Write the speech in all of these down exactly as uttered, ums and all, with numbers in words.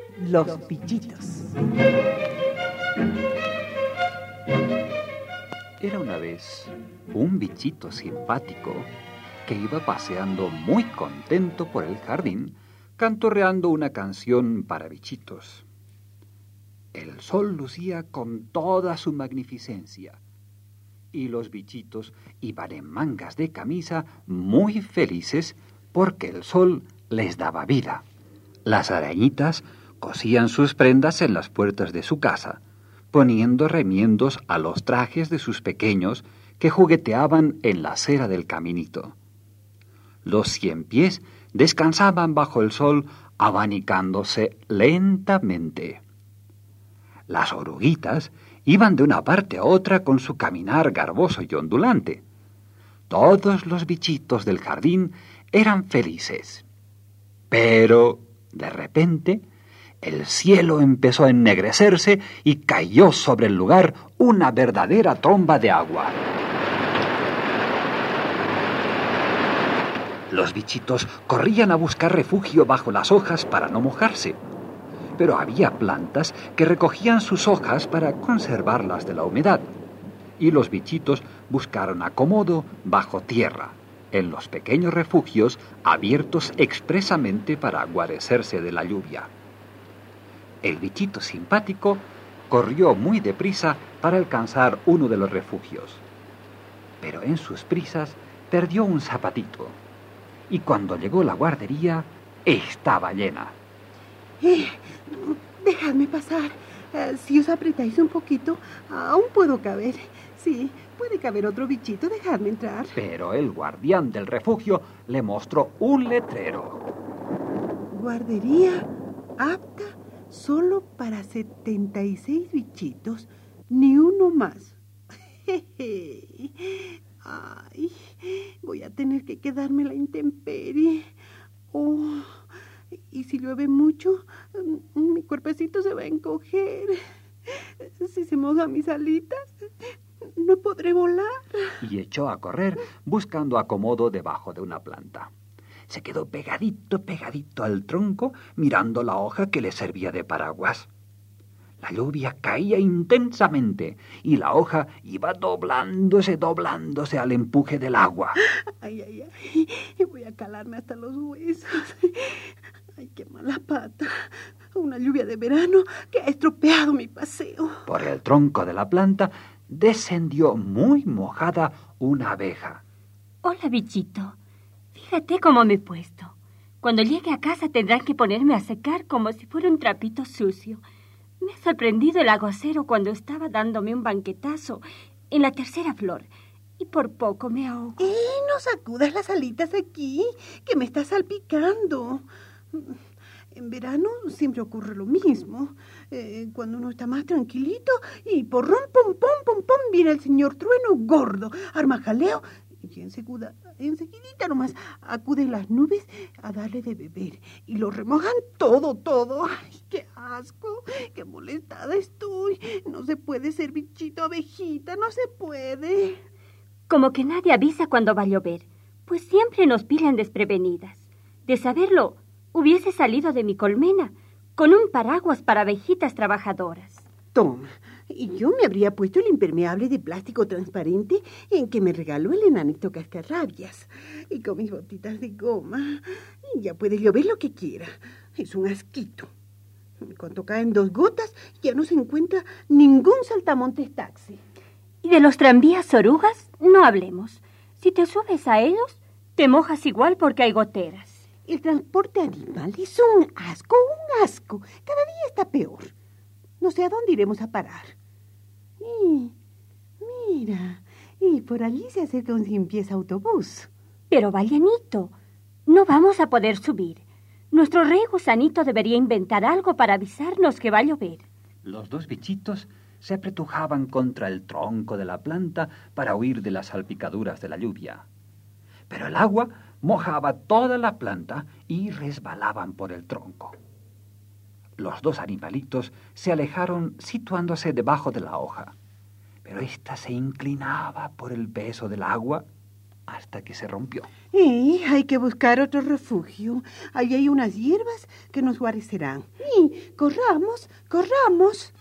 Los bichitos. Era una vez un bichito simpático que iba paseando muy contento por el jardín, canturreando una canción para bichitos. El sol lucía con toda su magnificencia, y los bichitos iban en mangas de camisa muy felices porque el sol les daba vida. Las arañitas cosían sus prendas en las puertas de su casa, poniendo remiendos a los trajes de sus pequeños que jugueteaban en la acera del caminito. Los ciempiés descansaban bajo el sol abanicándose lentamente. Las oruguitas iban de una parte a otra con su caminar garboso y ondulante. Todos los bichitos del jardín eran felices. Pero, de repente, el cielo empezó a ennegrecerse y cayó sobre el lugar una verdadera tromba de agua. Los bichitos corrían a buscar refugio bajo las hojas para no mojarse. Pero había plantas que recogían sus hojas para conservarlas de la humedad, y los bichitos buscaron acomodo bajo tierra, en los pequeños refugios abiertos expresamente para guarecerse de la lluvia. El bichito simpático corrió muy deprisa para alcanzar uno de los refugios, pero en sus prisas perdió un zapatito, y cuando llegó a la guardería estaba llena. Eh, dejadme pasar. Uh, si os apretáis un poquito, aún puedo caber. Sí, puede caber otro bichito, dejadme entrar. Pero el guardián del refugio le mostró un letrero. Guardería apta solo para setenta y seis bichitos, ni uno más. Ay, voy a tener que quedarme a la intemperie. Oh, y si llueve mucho, mi cuerpecito se va a encoger. Si se mojan mis alitas, no podré volar. Y echó a correr buscando acomodo debajo de una planta. Se quedó pegadito, pegadito al tronco, mirando la hoja que le servía de paraguas. La lluvia caía intensamente y la hoja iba doblándose, doblándose al empuje del agua. Ay, ay, ay, voy a calarme hasta los huesos. Ay, qué mala pata. Una lluvia de verano que ha estropeado mi paseo. Por el tronco de la planta descendió muy mojada una abeja. Hola, bichito. Fíjate cómo me he puesto. Cuando llegue a casa tendrán que ponerme a secar como si fuera un trapito sucio. Me ha sorprendido el aguacero cuando estaba dándome un banquetazo en la tercera flor y por poco me ahogo. ¡Eh, no sacudas las alitas aquí, que me está salpicando! En verano siempre ocurre lo mismo. Eh, cuando uno está más tranquilito y porrón, pom, pom, pom, pom, viene el señor trueno gordo, arma jaleo y enseguida, enseguidita nomás acuden las nubes a darle de beber y lo remojan todo, todo. ¡Ay, qué asco! ¡Qué molestada estoy! No se puede ser bichito abejita, no se puede. Como que nadie avisa cuando va a llover, pues siempre nos pillan desprevenidas. De saberlo, hubiese salido de mi colmena con un paraguas para abejitas trabajadoras. Toma, y yo me habría puesto el impermeable de plástico transparente en que me regaló el enanito Cascarrabias. Y con mis botitas de goma, ya puede llover lo que quiera. Es un asquito. Cuando caen dos gotas, ya no se encuentra ningún saltamontes taxi. Y de los tranvías orugas, no hablemos. Si te subes a ellos, te mojas igual porque hay goteras. El transporte animal es un asco, un asco. Cada día está peor. No sé a dónde iremos a parar. Y, mira, y por allí se acerca un cien pies autobús. Pero, Vallenito, no vamos a poder subir. Nuestro rey gusanito debería inventar algo para avisarnos que va a llover. Los dos bichitos se apretujaban contra el tronco de la planta para huir de las salpicaduras de la lluvia. Pero el agua mojaba toda la planta y resbalaban por el tronco. Los dos animalitos se alejaron situándose debajo de la hoja, pero ésta se inclinaba por el peso del agua hasta que se rompió. Y hay que buscar otro refugio. Allí hay unas hierbas que nos guarecerán. Y corramos, corramos.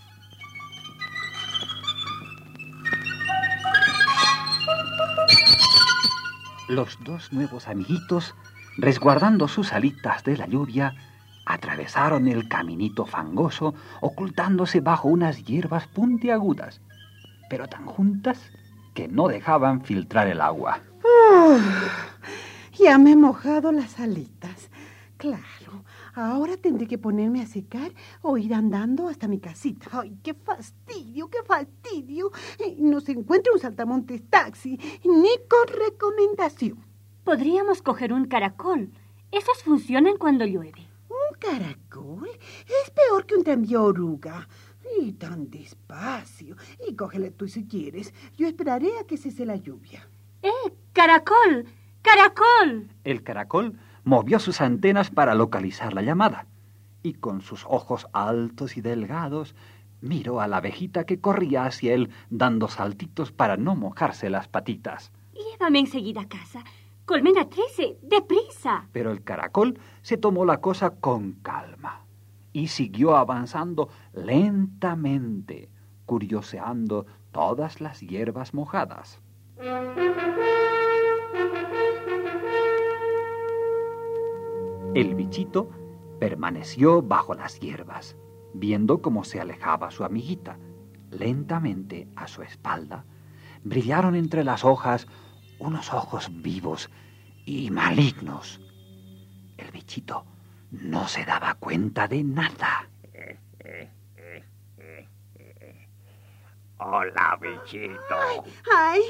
Los dos nuevos amiguitos, resguardando sus alitas de la lluvia, atravesaron el caminito fangoso, ocultándose bajo unas hierbas puntiagudas, pero tan juntas que no dejaban filtrar el agua. Oh, ya me he mojado las alitas. Claro, ahora tendré que ponerme a secar o ir andando hasta mi casita. ¡Ay, qué fastidio, qué fastidio! No se encuentra un saltamontes taxi, ni con recomendación. Podríamos coger un caracol. Esos funcionan cuando llueve. ¿Un caracol? Es peor que un tranvía oruga. Y tan despacio. Y cógele tú si quieres. Yo esperaré a que cese la lluvia. ¡Eh, caracol! ¡Caracol! El caracol movió sus antenas para localizar la llamada y con sus ojos altos y delgados miró a la abejita que corría hacia él dando saltitos para no mojarse las patitas. Llévame enseguida a casa. Colmena trece, deprisa. Pero el caracol se tomó la cosa con calma y siguió avanzando lentamente, curioseando todas las hierbas mojadas. El bichito permaneció bajo las hierbas, viendo cómo se alejaba su amiguita. Lentamente, a su espalda, brillaron entre las hojas unos ojos vivos y malignos. El bichito no se daba cuenta de nada. Hola, bichito. ¡Ay!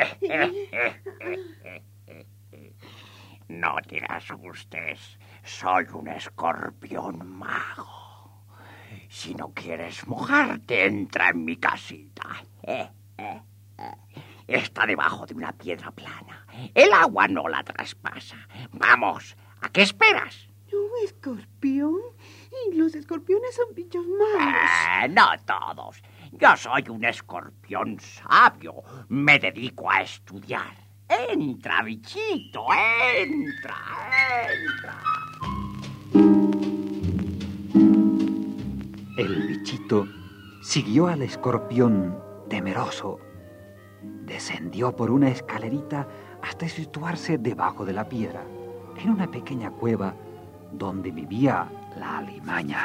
No te asustes, soy un escorpión mago. Si no quieres mojarte, entra en mi casita. Está debajo de una piedra plana. El agua no la traspasa. Vamos, ¿a qué esperas? ¿Un escorpión? Y los escorpiones son bichos malos. Eh, no todos. Yo soy un escorpión sabio. Me dedico a estudiar. Entra, bichito, entra, entra. El bichito siguió al escorpión temeroso. Descendió por una escalerita hasta situarse debajo de la piedra, en una pequeña cueva donde vivía la alimaña.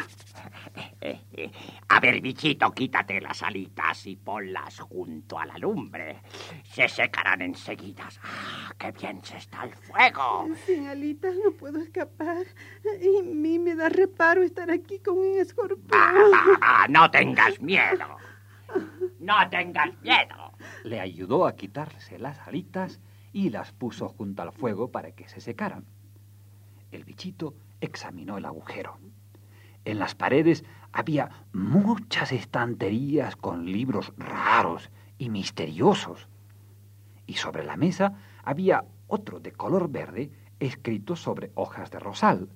A ver, bichito, quítate las alitas y ponlas junto a la lumbre. Se secarán enseguida. ¡Ah, qué bien se está el fuego! Sin alitas no puedo escapar. Y a mí me da reparo estar aquí con un escorpión. Ah, ah, ah, no tengas miedo. No tengas miedo. Le ayudó a quitarse las alitas y las puso junto al fuego para que se secaran. El bichito examinó el agujero. En las paredes había muchas estanterías con libros raros y misteriosos. Y sobre la mesa había otro de color verde escrito sobre hojas de rosal.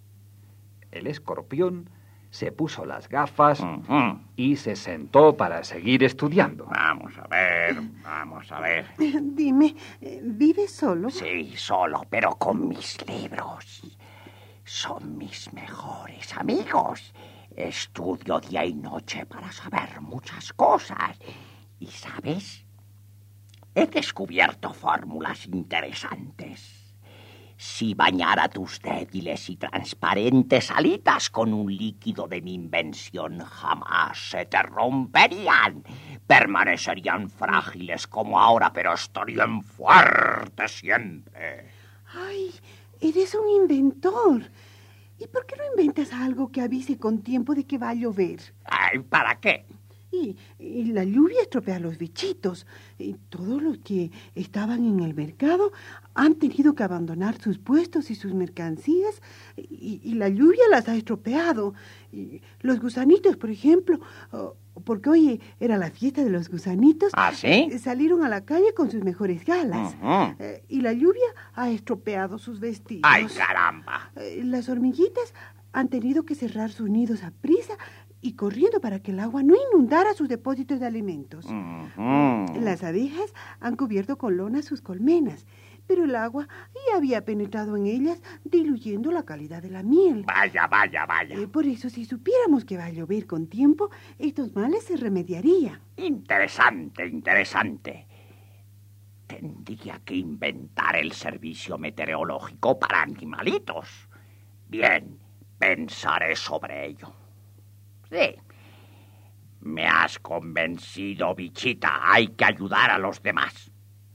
El escorpión se puso las gafas Uh-huh. y se sentó para seguir estudiando. Vamos a ver, vamos a ver. Dime, ¿vives solo? Sí, solo, pero con mis libros. Son mis mejores amigos. Estudio día y noche para saber muchas cosas. ¿Y sabes? He descubierto fórmulas interesantes. Si bañara tus débiles y transparentes alitas con un líquido de mi invención, jamás se te romperían. Permanecerían frágiles como ahora, pero estarían fuertes siempre. Ay, eres un inventor. ¿Y por qué no inventas algo que avise con tiempo de que va a llover? Ay, ¿para qué? Y, y la lluvia estropea a los bichitos. Y todos los que estaban en el mercado han tenido que abandonar sus puestos y sus mercancías. Y, y la lluvia las ha estropeado. Y los gusanitos, por ejemplo, oh, porque hoy era la fiesta de los gusanitos. ¿Ah, sí? Salieron a la calle con sus mejores galas. Uh-huh. Eh, y la lluvia ha estropeado sus vestidos. ¡Ay, caramba! Eh, las hormiguitas han tenido que cerrar sus nidos a prisa y corriendo para que el agua no inundara sus depósitos de alimentos. Uh-huh. Las abejas han cubierto con lona sus colmenas, pero el agua ya había penetrado en ellas, diluyendo la calidad de la miel. Vaya, vaya, vaya. Eh, por eso, si supiéramos que va a llover con tiempo, estos males se remediarían. Interesante, interesante. Tendría que inventar el servicio meteorológico para animalitos. Bien, pensaré sobre ello. Sí. Me has convencido, bichita. Hay que ayudar a los demás.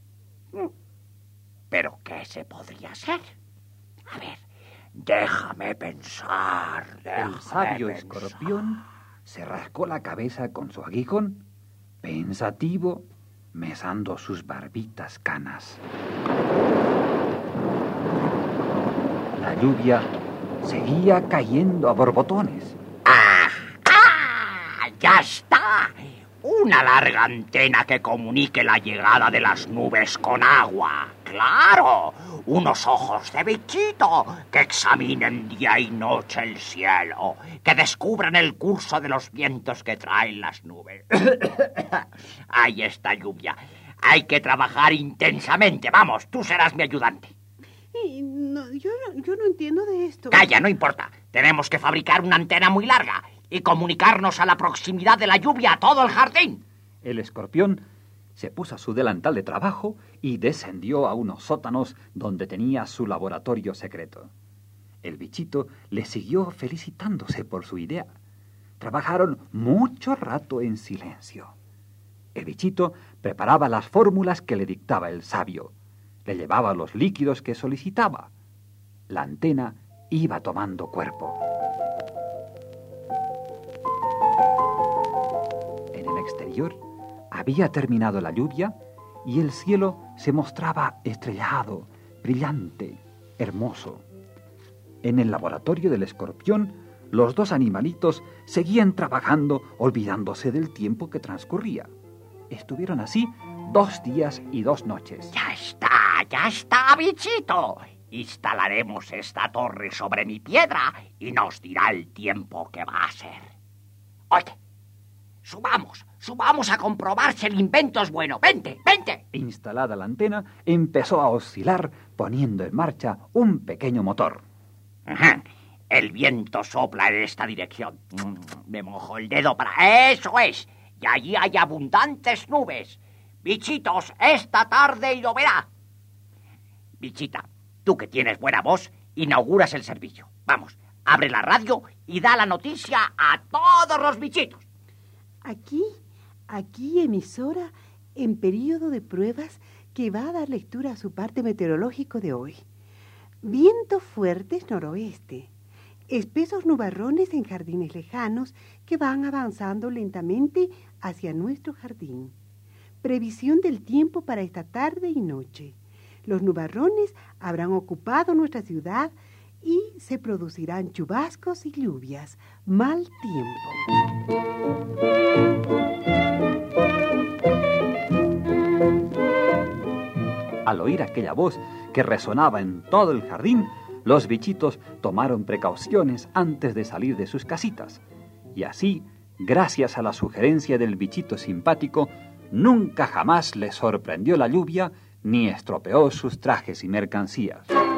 ¿Pero qué se podría hacer? A ver, déjame pensar. Déjame El sabio pensar. escorpión se rascó la cabeza con su aguijón, pensativo, mesando sus barbitas canas. La lluvia seguía cayendo a borbotones. ¡Ah! ¡Ah! ¡Ya está! Una larga antena que comunique la llegada de las nubes con agua. ¡Claro! Unos ojos de bichito que examinen día y noche el cielo, que descubran el curso de los vientos que traen las nubes. Ahí está lluvia. Hay que trabajar intensamente. Vamos, tú serás mi ayudante. Y no, yo, no, yo no entiendo de esto. Calla, no importa. Tenemos que fabricar una antena muy larga y comunicarnos a la proximidad de la lluvia a todo el jardín. El escorpión se puso su delantal de trabajo y descendió a unos sótanos donde tenía su laboratorio secreto. El bichito le siguió felicitándose por su idea. Trabajaron mucho rato en silencio. El bichito preparaba las fórmulas que le dictaba el sabio. Le llevaba los líquidos que solicitaba. La antena iba tomando cuerpo. En el exterior había terminado la lluvia y el cielo se mostraba estrellado, brillante, hermoso. En el laboratorio del escorpión, los dos animalitos seguían trabajando olvidándose del tiempo que transcurría. Estuvieron así dos días y dos noches. Ya está, ya está, bichito. Instalaremos esta torre sobre mi piedra y nos dirá el tiempo que va a ser. Oye, subamos, subamos a comprobar si el invento es bueno. ¡Vente, vente! Instalada la antena, empezó a oscilar, poniendo en marcha un pequeño motor. Ajá. El viento sopla en esta dirección. Me mojo el dedo para... ¡Eso es! Y allí hay abundantes nubes. Bichitos, esta tarde lloverá. Bichita, tú que tienes buena voz, inauguras el servicio. Vamos, abre la radio y da la noticia a todos los bichitos. Aquí, aquí, emisora, en periodo de pruebas que va a dar lectura a su parte meteorológico de hoy. Vientos fuertes noroeste. Espesos nubarrones en jardines lejanos que van avanzando lentamente hacia nuestro jardín. Previsión del tiempo para esta tarde y noche. Los nubarrones habrán ocupado nuestra ciudad y se producirán chubascos y lluvias. Mal tiempo. Al oír aquella voz que resonaba en todo el jardín, los bichitos tomaron precauciones antes de salir de sus casitas. Y así, gracias a la sugerencia del bichito simpático, nunca jamás les sorprendió la lluvia ni estropeó sus trajes y mercancías.